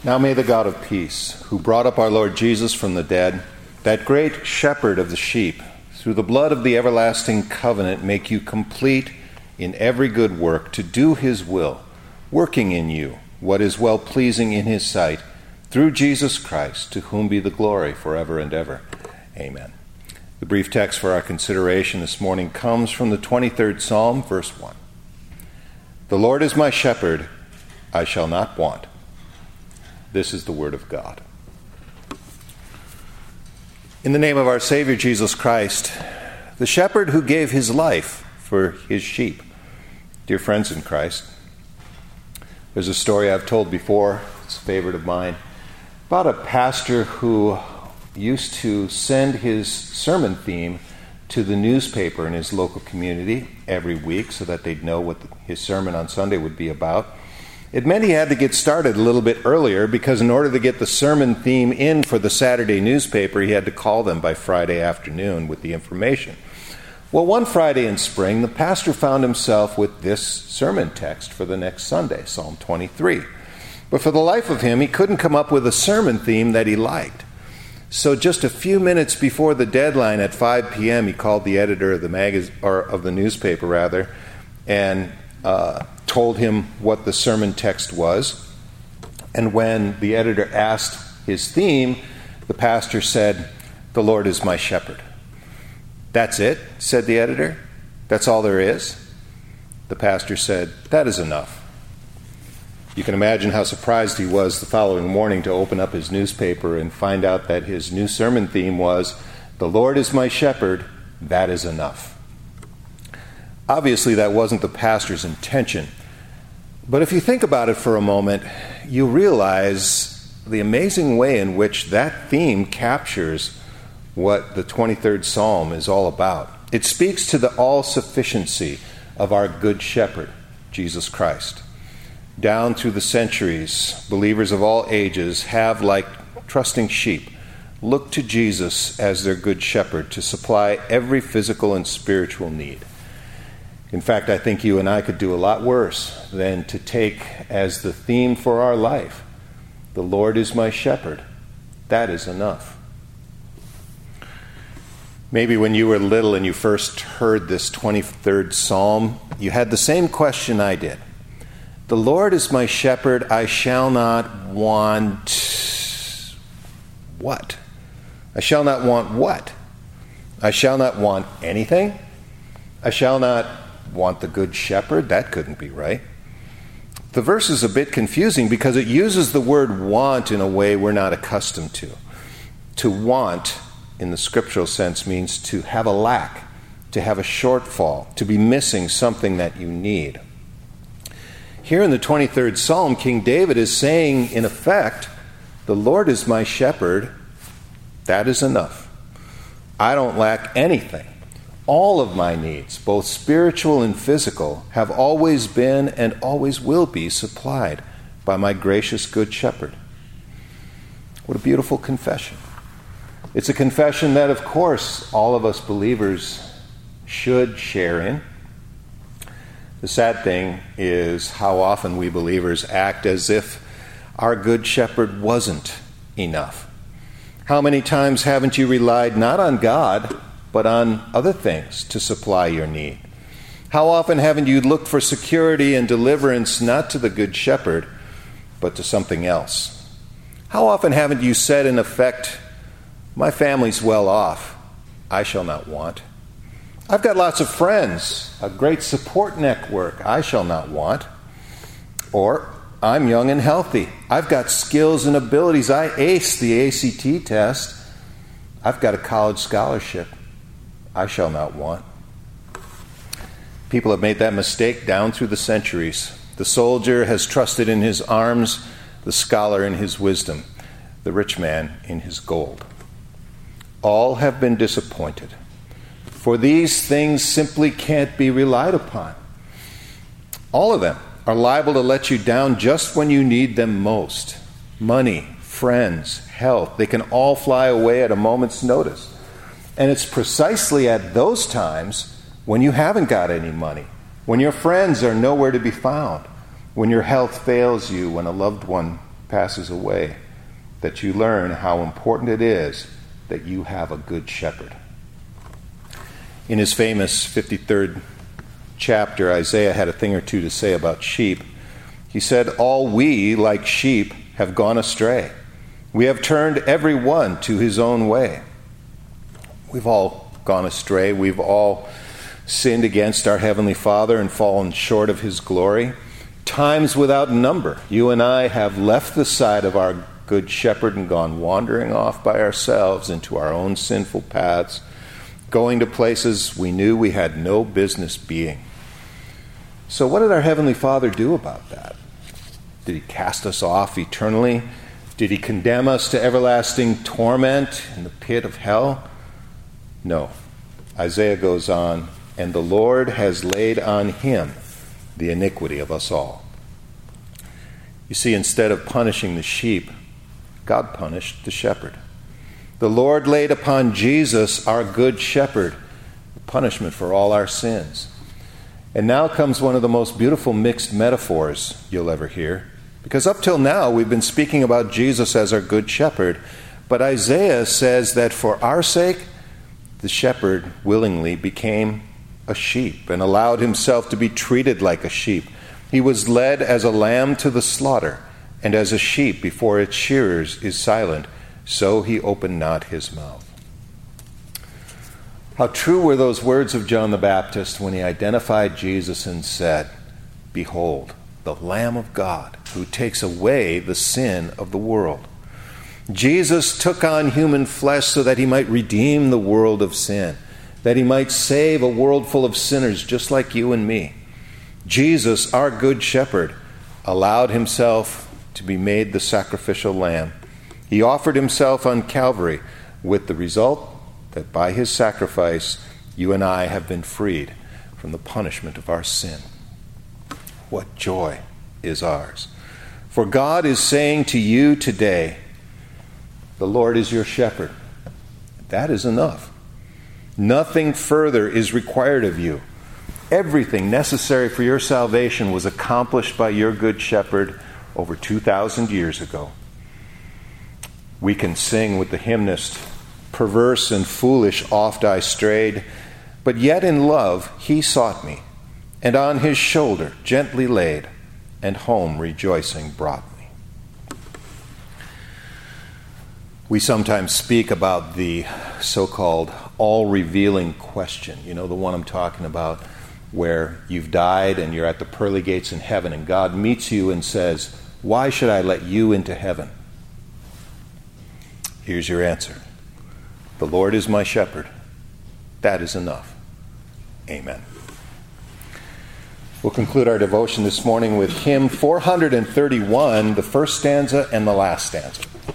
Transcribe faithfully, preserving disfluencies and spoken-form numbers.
Now may the God of peace, who brought up our Lord Jesus from the dead, that great shepherd of the sheep, through the blood of the everlasting covenant, make you complete in every good work to do his will, working in you what is well-pleasing in his sight, through Jesus Christ, to whom be the glory forever and ever. Amen. The brief text for our consideration this morning comes from the twenty-third Psalm, verse one. The Lord is my shepherd, I shall not want. This is the word of God. In the name of our Savior Jesus Christ, the shepherd who gave his life for his sheep. Dear friends in Christ, there's a story I've told before, it's a favorite of mine, about a pastor who used to send his sermon theme to the newspaper in his local community every week so that they'd know what his sermon on Sunday would be about. It meant he had to get started a little bit earlier because in order to get the sermon theme in for the Saturday newspaper, he had to call them by Friday afternoon with the information. Well, one Friday in spring, the pastor found himself with this sermon text for the next Sunday, Psalm twenty-three. But for the life of him, he couldn't come up with a sermon theme that he liked. So just a few minutes before the deadline at five p.m., he called the editor of the magazine, or of the newspaper rather, and uh, told him what the sermon text was. And when the editor asked his theme, the pastor said, "The Lord is my shepherd." "That's it?" said the editor. "That's all there is?" The pastor said, "That is enough." You can imagine how surprised he was the following morning to open up his newspaper and find out that his new sermon theme was, "The Lord is my shepherd, that is enough." Obviously, that wasn't the pastor's intention. But if you think about it for a moment, you realize the amazing way in which that theme captures what the twenty-third Psalm is all about. It speaks to the all-sufficiency of our good shepherd, Jesus Christ. Down through the centuries, believers of all ages have, like trusting sheep, looked to Jesus as their good shepherd to supply every physical and spiritual need. In fact, I think you and I could do a lot worse than to take as the theme for our life, "The Lord is my shepherd, that is enough." Maybe when you were little and you first heard this twenty-third Psalm, you had the same question I did. "The Lord is my shepherd, I shall not want..." What? I shall not want what? I shall not want anything? I shall not want the good shepherd? That couldn't be right. The verse is a bit confusing because it uses the word want in a way we're not accustomed to. To want, in the scriptural sense, means to have a lack, to have a shortfall, to be missing something that you need. Here in the twenty-third Psalm, King David is saying, in effect, "The Lord is my shepherd, that is enough. I don't lack anything. All of my needs, both spiritual and physical, have always been and always will be supplied by my gracious good shepherd." What a beautiful confession. It's a confession that, of course, all of us believers should share in. The sad thing is how often we believers act as if our good shepherd wasn't enough. How many times haven't you relied not on God, but on other things to supply your need? How often haven't you looked for security and deliverance not to the good shepherd, but to something else? How often haven't you said, in effect, "My family's well off, I shall not want. I've got lots of friends, a great support network, I shall not want." Or, "I'm young and healthy, I've got skills and abilities, I aced the A C T test, I've got a college scholarship, I shall not want." People have made that mistake down through the centuries. The soldier has trusted in his arms, the scholar in his wisdom, the rich man in his gold. All have been disappointed, for these things simply can't be relied upon. All of them are liable to let you down just when you need them most. Money, friends, health, they can all fly away at a moment's notice. And it's precisely at those times when you haven't got any money, when your friends are nowhere to be found, when your health fails you, when a loved one passes away, that you learn how important it is that you have a good shepherd. In his famous fifty-third chapter, Isaiah had a thing or two to say about sheep. He said, "All we, like sheep, have gone astray. We have turned every one to his own way." We've all gone astray. We've all sinned against our Heavenly Father and fallen short of his glory. Times without number, you and I have left the side of our good shepherd and gone wandering off by ourselves into our own sinful paths, going to places we knew we had no business being. So what did our Heavenly Father do about that? Did he cast us off eternally? Did he condemn us to everlasting torment in the pit of hell? No. Isaiah goes on, "And the Lord has laid on him the iniquity of us all." You see, instead of punishing the sheep, God punished the shepherd. The Lord laid upon Jesus, our good shepherd, the punishment for all our sins. And now comes one of the most beautiful mixed metaphors you'll ever hear. Because up till now, we've been speaking about Jesus as our good shepherd. But Isaiah says that for our sake, the shepherd willingly became a sheep and allowed himself to be treated like a sheep. He was led as a lamb to the slaughter, and as a sheep before its shearers is silent, so he opened not his mouth. How true were those words of John the Baptist when he identified Jesus and said, "Behold, the Lamb of God, who takes away the sin of the world." Jesus took on human flesh so that he might redeem the world of sin, that he might save a world full of sinners just like you and me. Jesus, our good shepherd, allowed himself to be made the sacrificial lamb. He offered himself on Calvary with the result that by his sacrifice, you and I have been freed from the punishment of our sin. What joy is ours. For God is saying to you today, the Lord is your shepherd. That is enough. Nothing further is required of you. Everything necessary for your salvation was accomplished by your good shepherd over two thousand years ago. We can sing with the hymnist, "Perverse and foolish oft I strayed, but yet in love he sought me, and on his shoulder gently laid, and home rejoicing brought me." We sometimes speak about the so-called all-revealing question. You know, the one I'm talking about, where you've died and you're at the pearly gates in heaven, and God meets you and says, "Why should I let you into heaven?" Here's your answer. The Lord is my shepherd. That is enough. Amen. We'll conclude our devotion this morning with hymn four thirty-one, the first stanza and the last stanza.